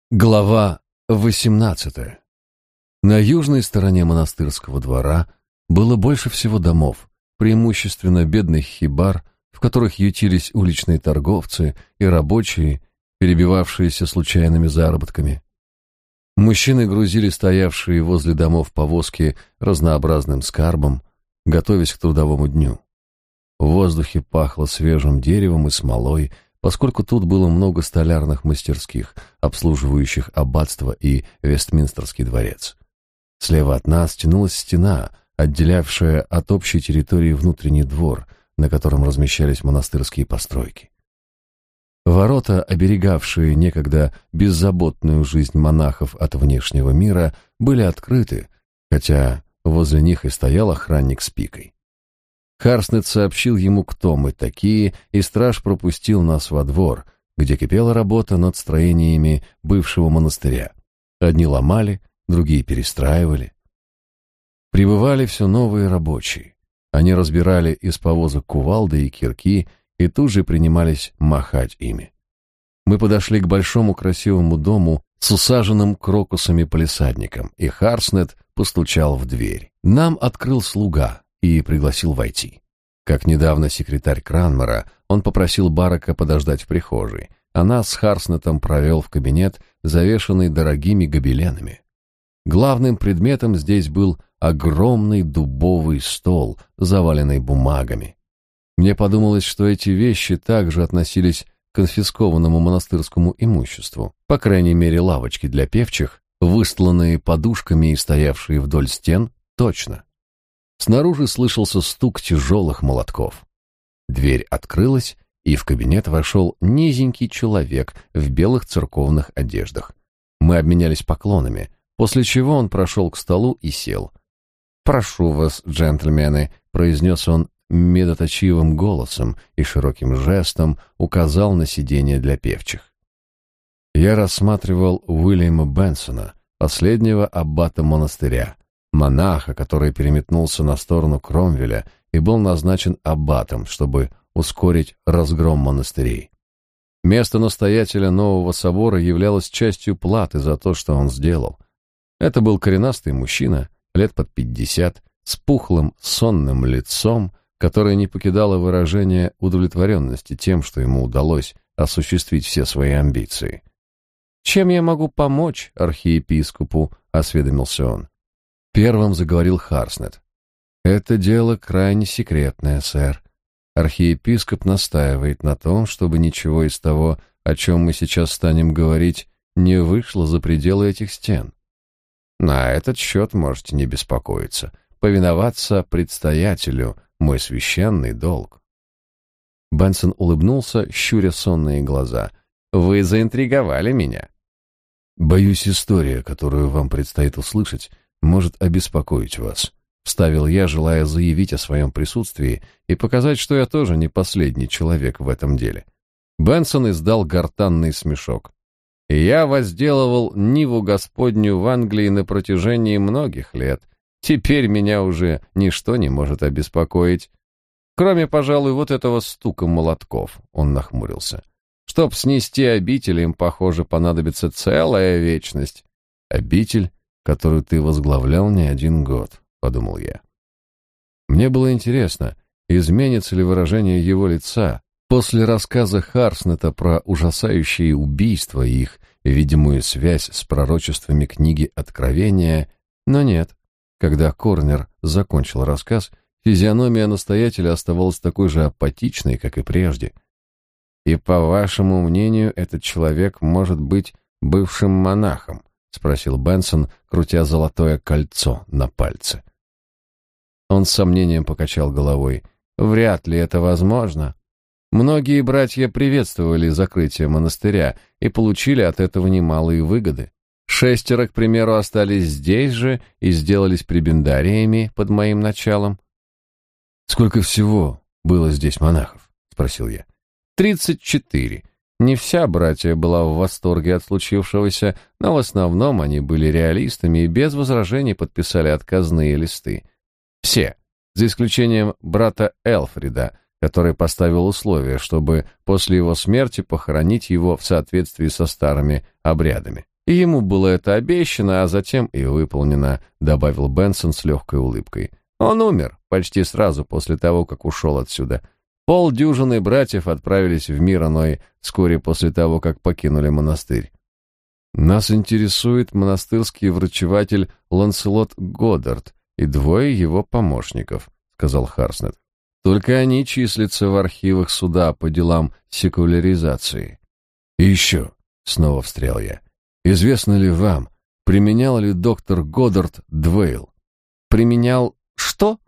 Глава 18. На южной стороне монастырского двора было больше всего домов, преимущественно бедных хибар, в которых ютились уличные торговцы и рабочие, перебивавшиеся случайными заработками. Мужчины грузили стоявшие возле домов повозки разнообразным скарбом, готовясь к трудовому дню. В воздухе пахло свежим деревом и смолой, поскольку тут было много столярных мастерских, обслуживающих аббатство и Вестминстерский дворец. Слева от нас тянулась стена, отделявшая от общей территории внутренний двор, на котором размещались монастырские постройки. Ворота, оберегавшие некогда беззаботную жизнь монахов от внешнего мира, были открыты, хотя возле них и стоял охранник с пикой. Харснет сообщил ему, кто мы такие, и страж пропустил нас во двор, где кипела работа над строениями бывшего монастыря. Одни ломали, другие перестраивали. Прибывали все новые рабочие. Они разбирали из повозок кувалды и кирки и тут же принимались махать ими. Мы подошли к большому красивому дому с усаженным крокусами палисадником, и Харснет постучал в дверь. Нам открыл слуга и пригласил войти. Как недавно секретарь Кранмера, он попросил Барака подождать в прихожей, а нас с Харснетом провел в кабинет, завешанный дорогими гобеленами. Главным предметом здесь был огромный дубовый стол, заваленный бумагами. Мне подумалось, что эти вещи также относились к конфискованному монастырскому имуществу, по крайней мере лавочки для певчих, выстланные подушками и стоявшие вдоль стен, точно. Снаружи слышался стук тяжелых молотков. Дверь открылась, и в кабинет вошел низенький человек в белых церковных одеждах. Мы обменялись поклонами, после чего он прошел к столу и сел. «Прошу вас, джентльмены», — произнес он медоточивым голосом и широким жестом указал на сиденье для певчих. Я рассматривал Уильяма Бенсона, последнего аббата монастыря, монаха, который переметнулся на сторону Кромвеля и был назначен аббатом, чтобы ускорить разгром монастырей. Место настоятеля нового собора являлось частью платы за то, что он сделал. Это был коренастый мужчина, лет под 50, с пухлым, сонным лицом, которое не покидало выражение удовлетворенности тем, что ему удалось осуществить все свои амбиции. «Чем я могу помочь архиепископу?» — осведомился он. Первым заговорил Харснет. «Это дело крайне секретное, сэр. Архиепископ настаивает на том, чтобы ничего из того, о чем мы сейчас станем говорить, не вышло за пределы этих стен. На этот счет можете не беспокоиться. Повиноваться предстоятелю — мой священный долг». Бенсон улыбнулся, щуря сонные глаза. «Вы заинтриговали меня». «Боюсь, история, которую вам предстоит услышать, может обеспокоить вас», — вставил я, желая заявить о своем присутствии и показать, что я тоже не последний человек в этом деле. Бенсон издал гортанный смешок. «Я возделывал ниву Господню в Англии на протяжении многих лет. Теперь меня уже ничто не может обеспокоить. Кроме, пожалуй, вот этого стука молотков», — он нахмурился. «Чтоб снести обитель, им, похоже, понадобится целая вечность». «Обитель, которую ты возглавлял не один год», — подумал я. Мне было интересно, изменится ли выражение его лица после рассказа Харснета про ужасающие убийства и их видимую связь с пророчествами книги Откровения, но нет. Когда Корнер закончил рассказ, физиономия настоятеля оставалась такой же апатичной, как и прежде. «И, по вашему мнению, этот человек может быть бывшим монахом?» — спросил Бенсон, крутя золотое кольцо на пальце. Он с сомнением покачал головой. «Вряд ли это возможно. Многие братья приветствовали закрытие монастыря и получили от этого немалые выгоды. 6, к примеру, остались здесь же и сделались пребендариями под моим началом». «Сколько всего было здесь монахов?» — спросил я. 34. Не вся братья была в восторге от случившегося, но в основном они были реалистами и без возражений подписали отказные листы. Все, за исключением брата Элфрида, который поставил условие, чтобы после его смерти похоронить его в соответствии со старыми обрядами. И ему было это обещано, а затем и выполнено, добавил Бенсон с легкой улыбкой. Он умер почти сразу после того, как ушел отсюда. Полдюжины братьев отправились в мир иной вскоре после того, как покинули монастырь. Нас интересует монастырский врачеватель Ланселот Годдард и двое его помощников, сказал Харснет. Только они числятся в архивах суда по делам секуляризации. И еще, снова встрял я, известно ли вам, применял ли доктор Годдард Двейл? Применял что?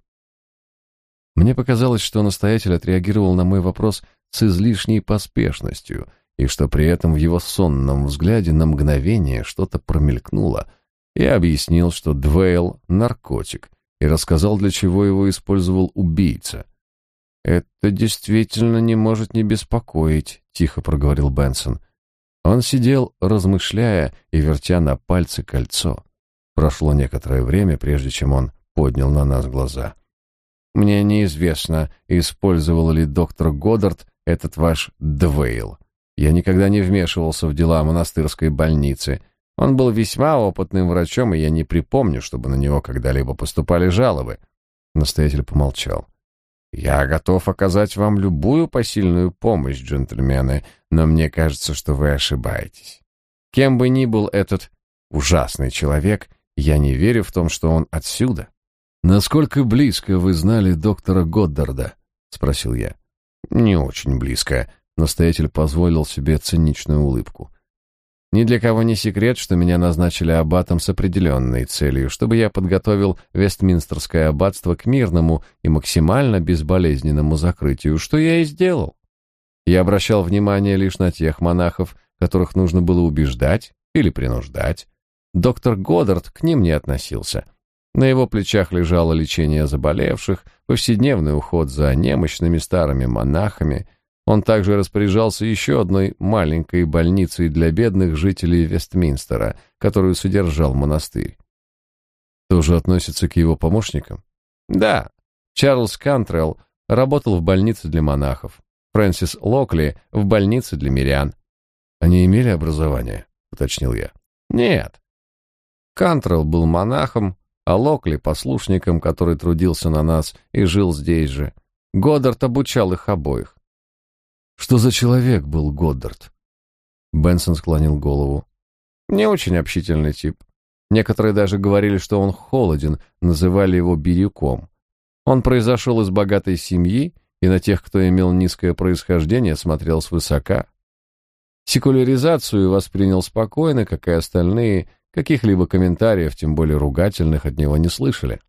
Мне показалось, что настоятель отреагировал на мой вопрос с излишней поспешностью, и что при этом в его сонном взгляде на мгновение что-то промелькнуло. Я объяснил, что Двейл — наркотик, и рассказал, для чего его использовал убийца. «Это действительно не может не беспокоить», — тихо проговорил Бенсон. Он сидел, размышляя и вертя на пальце кольцо. Прошло некоторое время, прежде чем он поднял на нас глаза. «Мне неизвестно, использовал ли доктор Годдард этот ваш Двейл. Я никогда не вмешивался в дела монастырской больницы. Он был весьма опытным врачом, и я не припомню, чтобы на него когда-либо поступали жалобы». Настоятель помолчал. «Я готов оказать вам любую посильную помощь, джентльмены, но мне кажется, что вы ошибаетесь. Кем бы ни был этот ужасный человек, я не верю в том, что он отсюда». «Насколько близко вы знали доктора Годдарда?» — спросил я. «Не очень близко», — настоятель позволил себе циничную улыбку. «Ни для кого не секрет, что меня назначили аббатом с определенной целью, чтобы я подготовил Вестминстерское аббатство к мирному и максимально безболезненному закрытию, что я и сделал. Я обращал внимание лишь на тех монахов, которых нужно было убеждать или принуждать. Доктор Годдард к ним не относился. На его плечах лежало лечение заболевших, повседневный уход за немощными старыми монахами. Он также распоряжался еще одной маленькой больницей для бедных жителей Вестминстера, которую содержал монастырь. Тоже относится к его помощникам? Да. Чарльз Кантрелл работал в больнице для монахов. Фрэнсис Локли в больнице для мирян. Они имели образование, уточнил я. Нет. Кантрелл был монахом, а Локли — послушником, который трудился на нас и жил здесь же. Годдард обучал их обоих. Что за человек был Годдард? Бенсон склонил голову. Не очень общительный тип. Некоторые даже говорили, что он холоден, называли его бирюком. Он произошел из богатой семьи и на тех, кто имел низкое происхождение, смотрел свысока. Секуляризацию воспринял спокойно, как и остальные. Каких-либо комментариев, тем более ругательных, от него не слышали.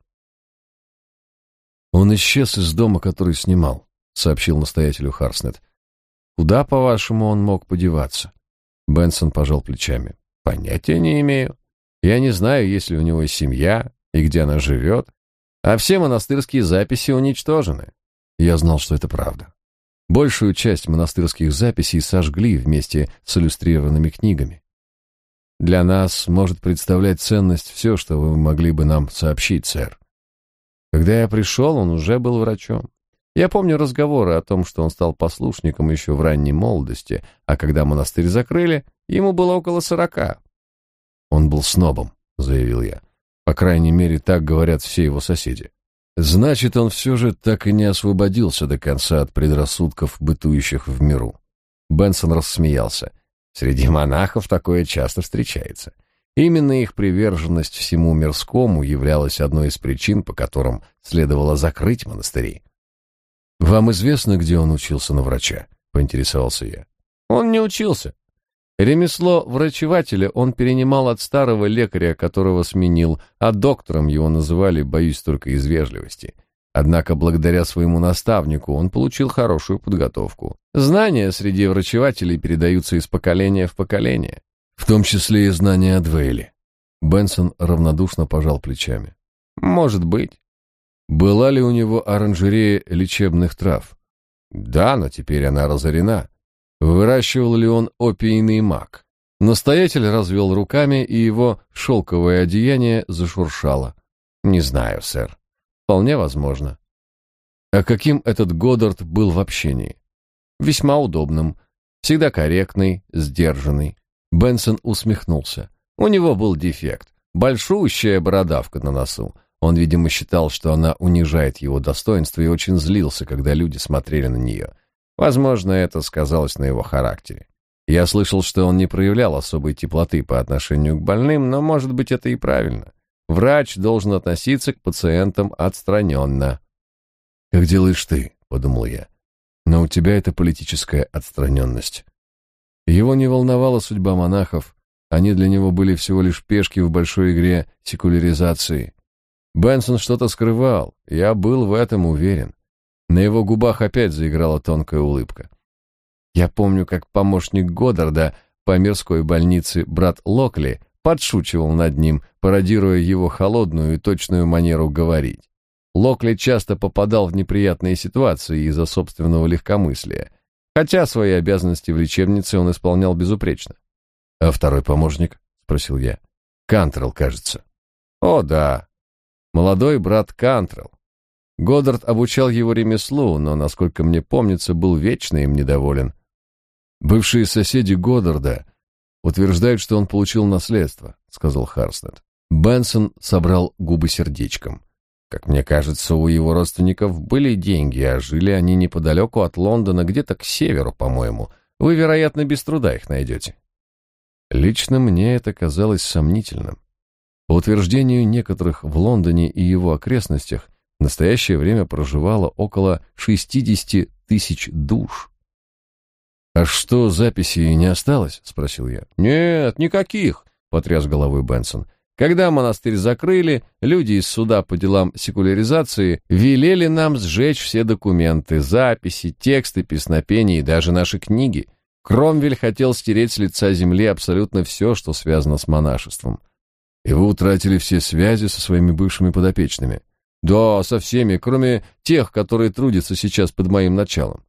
«Он исчез из дома, который снимал», — сообщил настоятелю Харснет. «Куда, по-вашему, он мог подеваться?» Бенсон пожал плечами. «Понятия не имею. Я не знаю, есть ли у него семья и где она живет, а все монастырские записи уничтожены». Я знал, что это правда. Большую часть монастырских записей сожгли вместе с иллюстрированными книгами. Для нас может представлять ценность все, что вы могли бы нам сообщить, сэр. Когда я пришел, он уже был врачом. Я помню разговоры о том, что он стал послушником еще в ранней молодости, а когда монастырь закрыли, ему было около 40. Он был снобом, заявил я. По крайней мере, так говорят все его соседи. Значит, он все же так и не освободился до конца от предрассудков, бытующих в миру. Бенсон рассмеялся. Среди монахов такое часто встречается. Именно их приверженность всему мирскому являлась одной из причин, по которым следовало закрыть монастыри. «Вам известно, где он учился на врача?» — поинтересовался я. «Он не учился. Ремесло врачевателя он перенимал от старого лекаря, которого сменил, а доктором его называли, боюсь, только из вежливости. Однако благодаря своему наставнику он получил хорошую подготовку. Знания среди врачевателей передаются из поколения в поколение, в том числе и знания о Двейле». Бенсон равнодушно пожал плечами. «Может быть». «Была ли у него оранжерея лечебных трав?» «Да, но теперь она разорена». «Выращивал ли он опийный мак?» Настоятель развел руками, и его шелковое одеяние зашуршало. «Не знаю, сэр. Вполне возможно». «А каким этот Годдард был в общении?» «Весьма удобным, всегда корректный, сдержанный». Бенсон усмехнулся. У него был дефект. Большущая бородавка на носу. Он, видимо, считал, что она унижает его достоинство и очень злился, когда люди смотрели на нее. Возможно, это сказалось на его характере. Я слышал, что он не проявлял особой теплоты по отношению к больным, но, может быть, это и правильно. Врач должен относиться к пациентам отстраненно. «Как делаешь ты?» — подумал я. «Но у тебя это политическая отстраненность». Его не волновала судьба монахов, они для него были всего лишь пешки в большой игре секуляризации. Бенсон что-то скрывал, я был в этом уверен. На его губах опять заиграла тонкая улыбка. Я помню, как помощник Годдарда по мирской больнице брат Локли подшучивал над ним, пародируя его холодную и точную манеру говорить. Локли часто попадал в неприятные ситуации из-за собственного легкомыслия, хотя свои обязанности в лечебнице он исполнял безупречно. «А второй помощник?» — спросил я. «Кантрелл, кажется». «О, да. Молодой брат Кантрелл. Годдард обучал его ремеслу, но, насколько мне помнится, был вечно им недоволен. Бывшие соседи Годдарда утверждают, что он получил наследство», — сказал Харснет. Бенсон собрал губы сердечком. «Как мне кажется, у его родственников были деньги, а жили они неподалеку от Лондона, где-то к северу, по-моему. Вы, вероятно, без труда их найдете». Лично мне это казалось сомнительным. По утверждению некоторых, в Лондоне и его окрестностях в настоящее время проживало около 60 тысяч душ. «А что, записей не осталось?» — спросил я. «Нет, никаких», — потряс головой Бенсон. «Когда монастырь закрыли, люди из суда по делам секуляризации велели нам сжечь все документы, записи, тексты, песнопения и даже наши книги. Кромвель хотел стереть с лица земли абсолютно все, что связано с монашеством». «И вы утратили все связи со своими бывшими подопечными?» «Да, со всеми, кроме тех, которые трудятся сейчас под моим началом».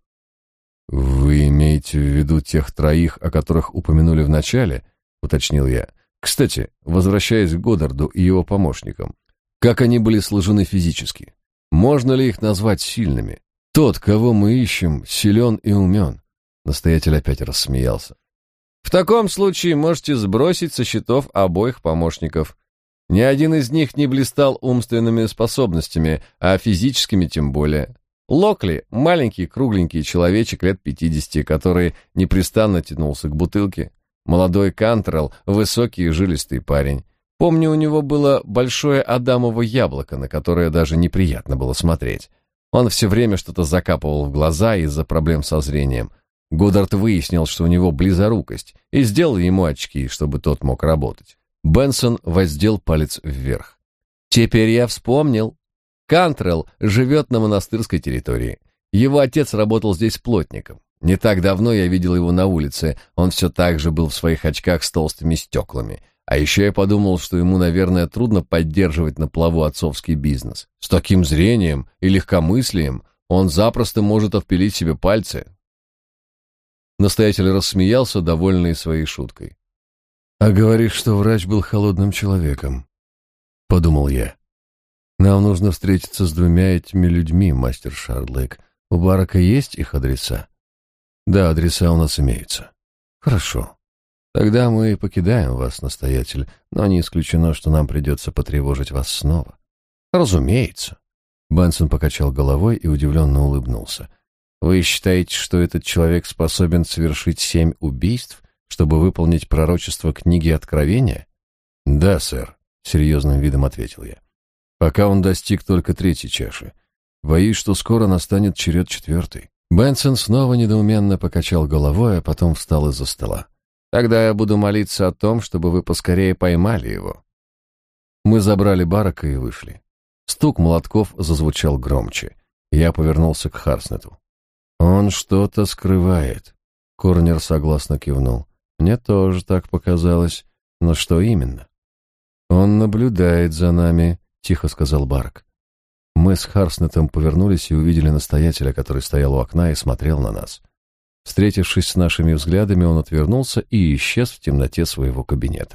«Вы имеете в виду тех троих, о которых упомянули в начале?» — уточнил я. «Кстати, возвращаясь к Годдарду и его помощникам, как они были сложены физически? Можно ли их назвать сильными? Тот, кого мы ищем, силен и умен». Настоятель опять рассмеялся. «В таком случае можете сбросить со счетов обоих помощников. Ни один из них не блистал умственными способностями, а физическими тем более. Локли — маленький кругленький человечек лет 50, который непрестанно тянулся к бутылке. Молодой Кантрелл — высокий и жилистый парень. Помню, у него было большое адамово яблоко, на которое даже неприятно было смотреть. Он все время что-то закапывал в глаза из-за проблем со зрением. Годдард выяснил, что у него близорукость, и сделал ему очки, чтобы тот мог работать. Бенсон воздел палец вверх. «Теперь я вспомнил. Кантрелл живет на монастырской территории. Его отец работал здесь плотником. Не так давно я видел его на улице, он все так же был в своих очках с толстыми стеклами. А еще я подумал, что ему, наверное, трудно поддерживать на плаву отцовский бизнес. С таким зрением и легкомыслием он запросто может отпилить себе пальцы». Настоятель рассмеялся, довольный своей шуткой. «А говоришь, что врач был холодным человеком», — подумал я. «Нам нужно встретиться с двумя этими людьми, мастер Шардлейк. У Барака есть их адреса?» «Да, адреса у нас имеются». «Хорошо. Тогда мы покидаем вас, настоятель, но не исключено, что нам придется потревожить вас снова». «Разумеется». Бенсон покачал головой и удивленно улыбнулся. «Вы считаете, что этот человек способен совершить 7 убийств, чтобы выполнить пророчество книги Откровения?» «Да, сэр», — серьезным видом ответил я. «Пока он достиг только 3-й чаши. Боюсь, что скоро настанет черед 4-й». Бенсон снова недоуменно покачал головой, а потом встал из-за стола. «Тогда я буду молиться о том, чтобы вы поскорее поймали его». Мы забрали Барака и вышли. Стук молотков зазвучал громче. Я повернулся к Харснету. «Он что-то скрывает», — Корнер согласно кивнул. «Мне тоже так показалось. Но что именно?» «Он наблюдает за нами», — тихо сказал Барак. Мы с Харснетом повернулись и увидели настоятеля, который стоял у окна и смотрел на нас. Встретившись с нашими взглядами, он отвернулся и исчез в темноте своего кабинета.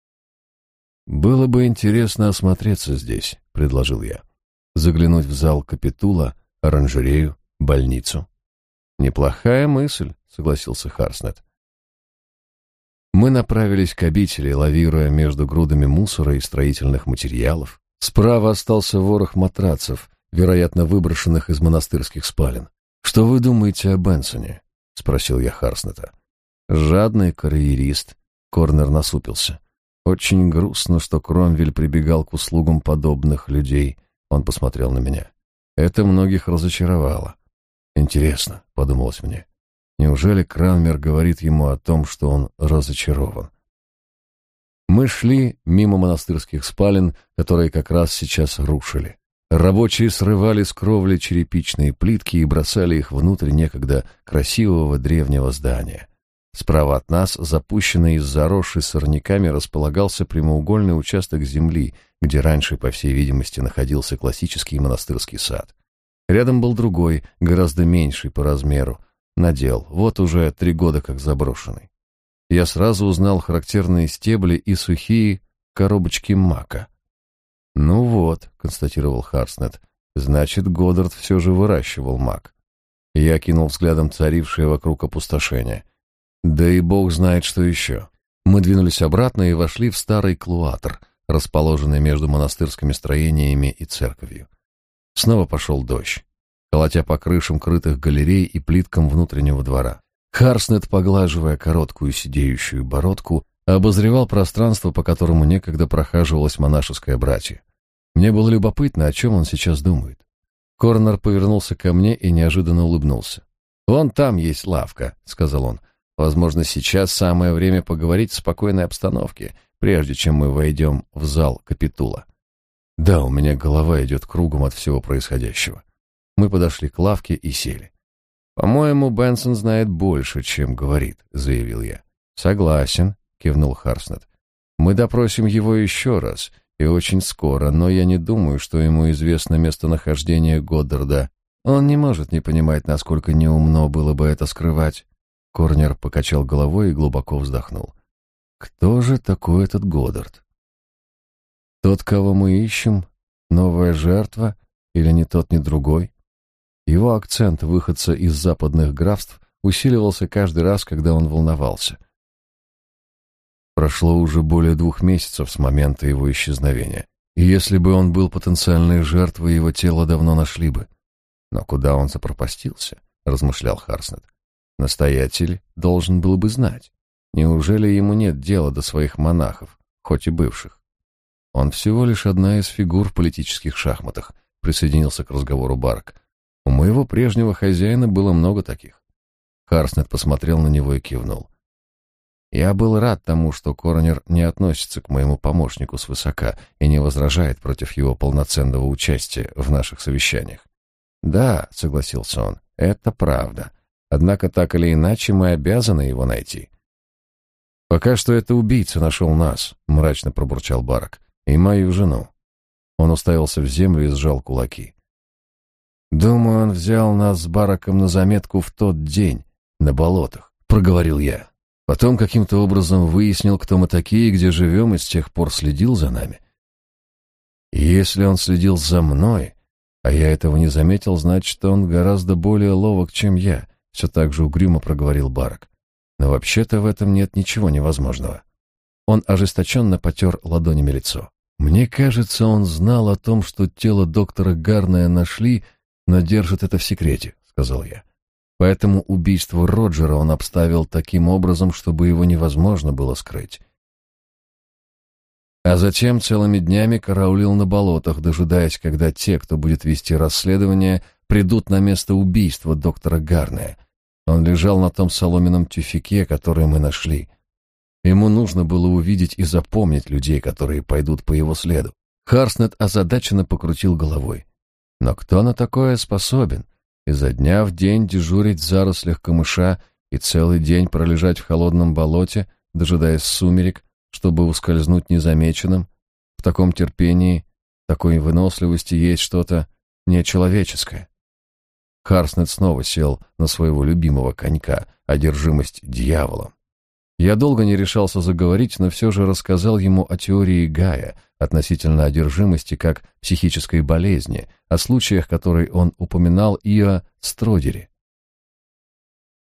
«Было бы интересно осмотреться здесь», — предложил я. «Заглянуть в зал капитула, оранжерею, больницу». «Неплохая мысль», — согласился Харснет. Мы направились к обители, лавируя между грудами мусора и строительных материалов. Справа остался ворох матрацев, вероятно, выброшенных из монастырских спален. «Что вы думаете о Бенсоне?» — спросил я Харснета. «Жадный карьерист», — Корнер насупился. «Очень грустно, что Кромвель прибегал к услугам подобных людей». Он посмотрел на меня. «Это многих разочаровало». «Интересно», — подумалось мне. Неужели Кранмер говорит ему о том, что он разочарован? Мы шли мимо монастырских спален, которые как раз сейчас рушили. Рабочие срывали с кровли черепичные плитки и бросали их внутрь некогда красивого древнего здания. Справа от нас, запущенный и заросший сорняками, располагался прямоугольный участок земли, где раньше, по всей видимости, находился классический монастырский сад. Рядом был другой, гораздо меньший по размеру, надел, вот уже 3 года как заброшенный. Я сразу узнал характерные стебли и сухие коробочки мака. «Ну вот», — констатировал Харснет, — «значит, Годдард все же выращивал мак». Я кинул взглядом царившее вокруг опустошение. Да и бог знает, что еще. Мы двинулись обратно и вошли в старый клуатр, расположенный между монастырскими строениями и церковью. Снова пошел дождь, колотя по крышам крытых галерей и плиткам внутреннего двора. Харснет, поглаживая короткую сидеющую бородку, обозревал пространство, по которому некогда прохаживалось монашеское братье. Мне было любопытно, о чем он сейчас думает. Корнер повернулся ко мне и неожиданно улыбнулся. «Вон там есть лавка», — сказал он. «Возможно, сейчас самое время поговорить в спокойной обстановке, прежде чем мы войдем в зал капитула». Да, у меня голова идет кругом от всего происходящего. Мы подошли к лавке и сели. «По-моему, Бенсон знает больше, чем говорит», — заявил я. «Согласен», — кивнул Харснет. «Мы допросим его еще раз, и очень скоро, но я не думаю, что ему известно местонахождение Годдарда. Он не может не понимать, насколько неумно было бы это скрывать». Корнер покачал головой и глубоко вздохнул. «Кто же такой этот Годдард? Тот, кого мы ищем? Новая жертва? Или ни тот, ни другой?» Его акцент выходца из западных графств усиливался каждый раз, когда он волновался. Прошло уже более 2 месяцев с момента его исчезновения, и если бы он был потенциальной жертвой, его тело давно нашли бы. Но куда он запропастился, размышлял Харснет. Настоятель должен был бы знать. Неужели ему нет дела до своих монахов, хоть и бывших? Он всего лишь одна из фигур в политических шахматах, присоединился к разговору Барк. У моего прежнего хозяина было много таких. Харснет посмотрел на него и кивнул. Я был рад тому, что Корнер не относится к моему помощнику свысока и не возражает против его полноценного участия в наших совещаниях. Да, согласился он, это правда. Однако так или иначе мы обязаны его найти. Пока что это убийца нашел нас, мрачно пробурчал Барк, и мою жену. Он уставился в землю и сжал кулаки. «Думаю, он взял нас с Бараком на заметку в тот день, на болотах», — проговорил я. Потом каким-то образом выяснил, кто мы такие, где живем, и с тех пор следил за нами. И если он следил за мной, а я этого не заметил, значит, он гораздо более ловок, чем я, — все так же угрюмо проговорил Барак. Но вообще-то в этом нет ничего невозможного. Он ожесточенно потер ладонями лицо. Мне кажется, он знал о том, что тело доктора Гарнея нашли, но держит это в секрете, — сказал я. Поэтому убийство Роджера он обставил таким образом, чтобы его невозможно было скрыть. А затем целыми днями караулил на болотах, дожидаясь, когда те, кто будет вести расследование, придут на место убийства доктора Гарнея. Он лежал на том соломенном тюфяке, который мы нашли. Ему нужно было увидеть и запомнить людей, которые пойдут по его следу. Харснет озадаченно покрутил головой. Но кто на такое способен? Изо дня в день дежурить в зарослях камыша и целый день пролежать в холодном болоте, дожидаясь сумерек, чтобы ускользнуть незамеченным? В таком терпении, такой выносливости есть что-то нечеловеческое. Харснет снова сел на своего любимого конька, одержимость дьяволом. Я долго не решался заговорить, но все же рассказал ему о теории Гая относительно одержимости как психической болезни, о случаях, которые он упоминал, и о Стродере.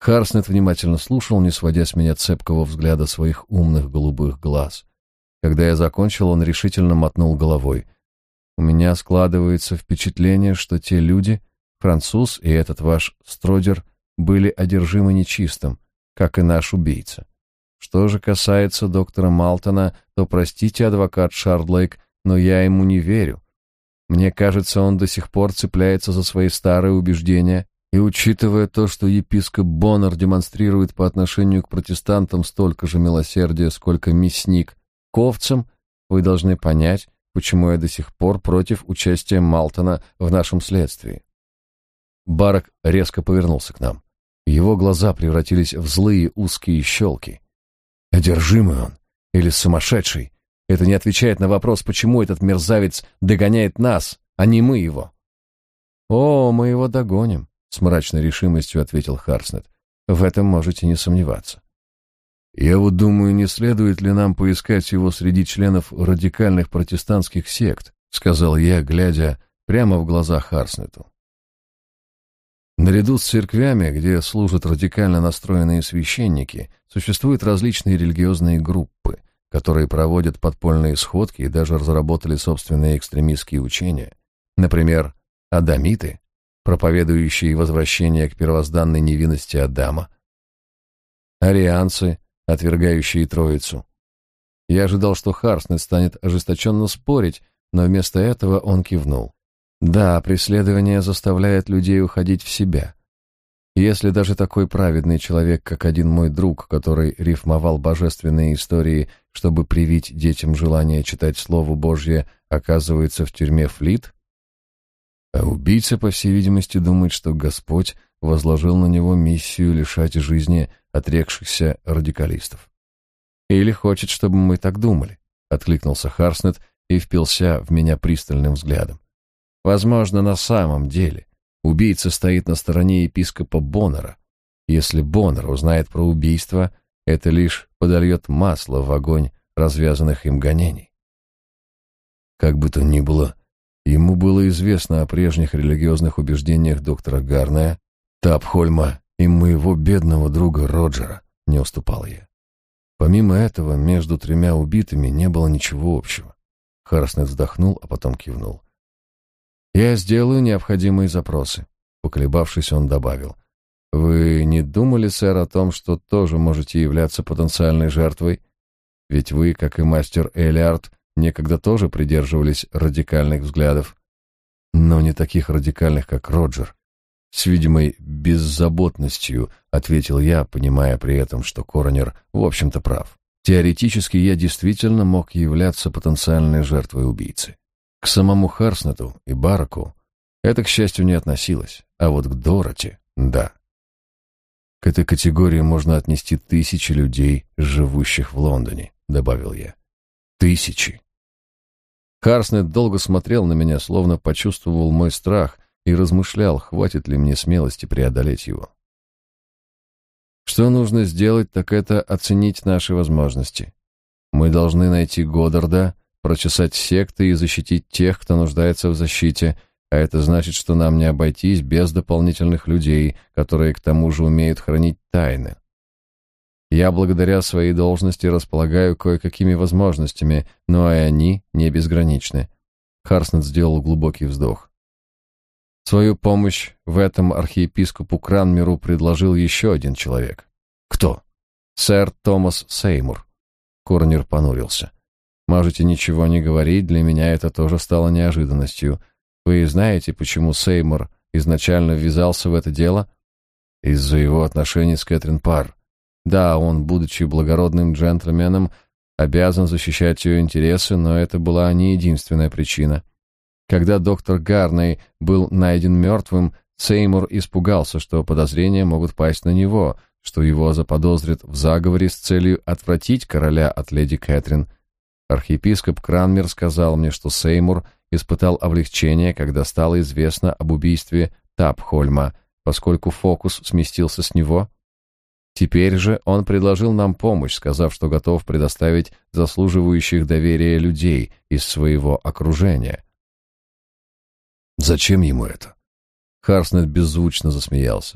Харснет внимательно слушал, не сводя с меня цепкого взгляда своих умных голубых глаз. Когда я закончил, он решительно мотнул головой. «У меня складывается впечатление, что те люди, француз и этот ваш Стродер, были одержимы нечистым, как и наш убийца. Что же касается доктора Малтона, то, простите, адвокат Шардлейк, но я ему не верю. Мне кажется, он до сих пор цепляется за свои старые убеждения, и, учитывая то, что епископ Боннер демонстрирует по отношению к протестантам столько же милосердия, сколько мясник к овцам, вы должны понять, почему я до сих пор против участия Малтона в нашем следствии». Барак резко повернулся к нам. Его глаза превратились в злые узкие щелки. «Одержимый он? Или сумасшедший? Это не отвечает на вопрос, почему этот мерзавец догоняет нас, а не мы его». «О, мы его догоним», — с мрачной решимостью ответил Харснет. «В этом можете не сомневаться». «Я вот думаю, не следует ли нам поискать его среди членов радикальных протестантских сект», — сказал я, глядя прямо в глаза Харснету. Наряду с церквями, где служат радикально настроенные священники, существуют различные религиозные группы, которые проводят подпольные сходки и даже разработали собственные экстремистские учения. Например, адамиты, проповедующие возвращение к первозданной невинности Адама, арианцы, отвергающие Троицу. Я ожидал, что Харснет станет ожесточенно спорить, но вместо этого он кивнул. Да, преследование заставляет людей уходить в себя. Если даже такой праведный человек, как один мой друг, который рифмовал божественные истории, чтобы привить детям желание читать Слово Божье, оказывается в тюрьме Флит, а убийца, по всей видимости, думает, что Господь возложил на него миссию лишать жизни отрекшихся радикалистов. «Или хочет, чтобы мы так думали», — откликнулся Харснет и впился в меня пристальным взглядом. «Возможно, на самом деле убийца стоит на стороне епископа Боннера. Если Боннер узнает про убийство, это лишь подольет масло в огонь развязанных им гонений». Как бы то ни было, ему было известно о прежних религиозных убеждениях доктора Гарнея, Тапхольма и моего бедного друга Роджера, не уступал я. Помимо этого, между тремя убитыми не было ничего общего. Харснет вздохнул, а потом кивнул. «Я сделаю необходимые запросы», — поколебавшись, он добавил. «Вы не думали, сэр, о том, что тоже можете являться потенциальной жертвой? Ведь вы, как и мастер Элиард, некогда тоже придерживались радикальных взглядов, но не таких радикальных, как Роджер». С видимой беззаботностью ответил я, понимая при этом, что коронер в общем-то прав. Теоретически я действительно мог являться потенциальной жертвой убийцы. К самому Харснету и Бараку это, к счастью, не относилось, а вот к Дороти — да. К этой категории можно отнести тысячи людей, живущих в Лондоне, добавил я. Тысячи. Харснет долго смотрел на меня, словно почувствовал мой страх и размышлял, хватит ли мне смелости преодолеть его. Что нужно сделать, так это оценить наши возможности. Мы должны найти Годдарда, прочесать секты и защитить тех, кто нуждается в защите, а это значит, что нам не обойтись без дополнительных людей, которые к тому же умеют хранить тайны. Я благодаря своей должности располагаю кое-какими возможностями, но и они не безграничны. Харснет сделал глубокий вздох. Свою помощь в этом архиепископу Кранмеру предложил еще один человек. Кто? Сэр Томас Сеймур. Коронер понурился. Можете ничего не говорить, для меня это тоже стало неожиданностью. Вы знаете, почему Сеймур изначально ввязался в это дело? Из-за его отношений с Кэтрин Парр. Да, он, будучи благородным джентльменом, обязан защищать ее интересы, но это была не единственная причина. Когда доктор Гарней был найден мертвым, Сеймур испугался, что подозрения могут пасть на него, что его заподозрят в заговоре с целью отвратить короля от леди Кэтрин. Архиепископ Кранмер сказал мне, что Сеймур испытал облегчение, когда стало известно об убийстве Тапхольма, поскольку фокус сместился с него. Теперь же он предложил нам помощь, сказав, что готов предоставить заслуживающих доверия людей из своего окружения. Зачем ему это? Харснет беззвучно засмеялся.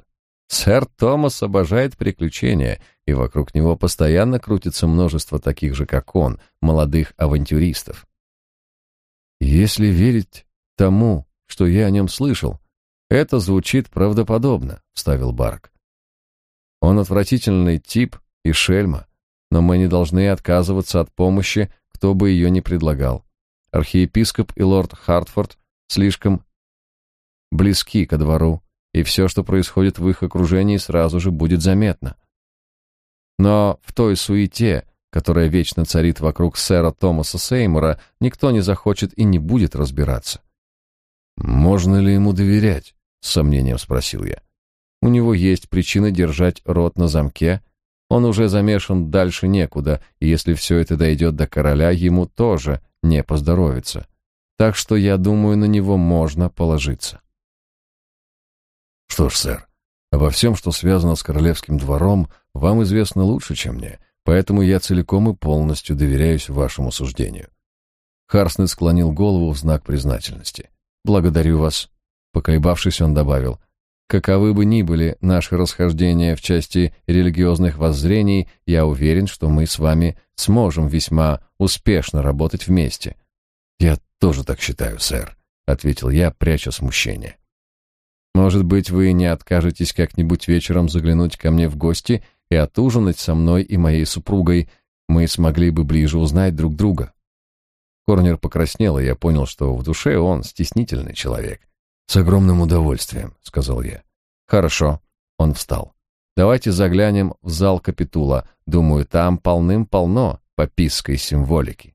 Сэр Томас обожает приключения, и вокруг него постоянно крутится множество таких же, как он, молодых авантюристов. Если верить тому, что я о нем слышал, это звучит правдоподобно, вставил Барк. Он отвратительный тип и шельма, но мы не должны отказываться от помощи, кто бы ее ни предлагал. Архиепископ и лорд Хартфорд слишком близки ко двору, и все, что происходит в их окружении, сразу же будет заметно. Но в той суете, которая вечно царит вокруг сэра Томаса Сеймура, никто не захочет и не будет разбираться. «Можно ли ему доверять?» — с сомнением спросил я. «У него есть причины держать рот на замке, он уже замешан дальше некуда, и если все это дойдет до короля, ему тоже не поздоровится. Так что, я думаю, на него можно положиться». «Что ж, сэр, обо всем, что связано с королевским двором, вам известно лучше, чем мне, поэтому я целиком и полностью доверяюсь вашему суждению». Харснет склонил голову в знак признательности. «Благодарю вас». Поколебавшись, он добавил: «Каковы бы ни были наши расхождения в части религиозных воззрений, я уверен, что мы с вами сможем весьма успешно работать вместе». «Я тоже так считаю, сэр», — ответил я, пряча смущение. «Может быть, вы не откажетесь как-нибудь вечером заглянуть ко мне в гости и отужинать со мной и моей супругой? Мы смогли бы ближе узнать друг друга». Корнер покраснел, и я понял, что в душе он стеснительный человек. «С огромным удовольствием», — сказал я. «Хорошо», — он встал. «Давайте заглянем в зал капитула. Думаю, там полным-полно папистской символики».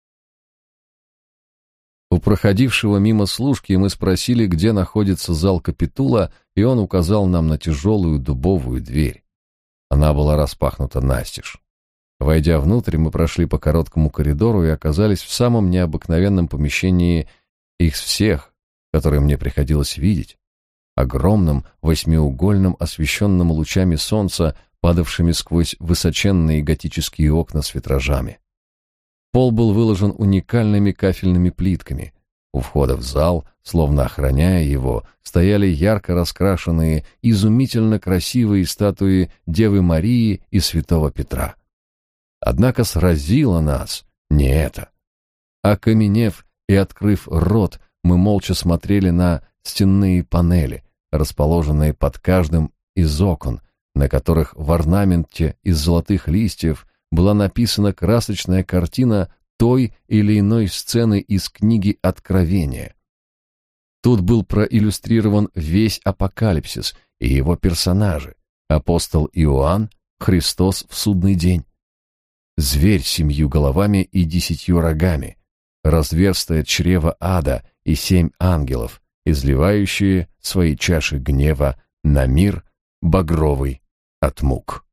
У проходившего мимо служки мы спросили, где находится зал капитула, и он указал нам на тяжелую дубовую дверь. Она была распахнута настежь. Войдя внутрь, мы прошли по короткому коридору и оказались в самом необыкновенном помещении из всех, которые мне приходилось видеть. Огромном, восьмиугольном, освещенном лучами солнца, падавшими сквозь высоченные готические окна с витражами. Пол был выложен уникальными кафельными плитками. У входа в зал, словно охраняя его, стояли ярко раскрашенные, изумительно красивые статуи Девы Марии и Святого Петра. Однако сразило нас не это. Окаменев и открыв рот, мы молча смотрели на стенные панели, расположенные под каждым из окон, на которых в орнаменте из золотых листьев была написана красочная картина той или иной сцены из книги Откровения. Тут был проиллюстрирован весь апокалипсис и его персонажи: апостол Иоанн, Христос в судный день, зверь с 7 головами и 10 рогами, разверстое чрево ада и 7 ангелов, изливающие свои чаши гнева на мир багровый от мук.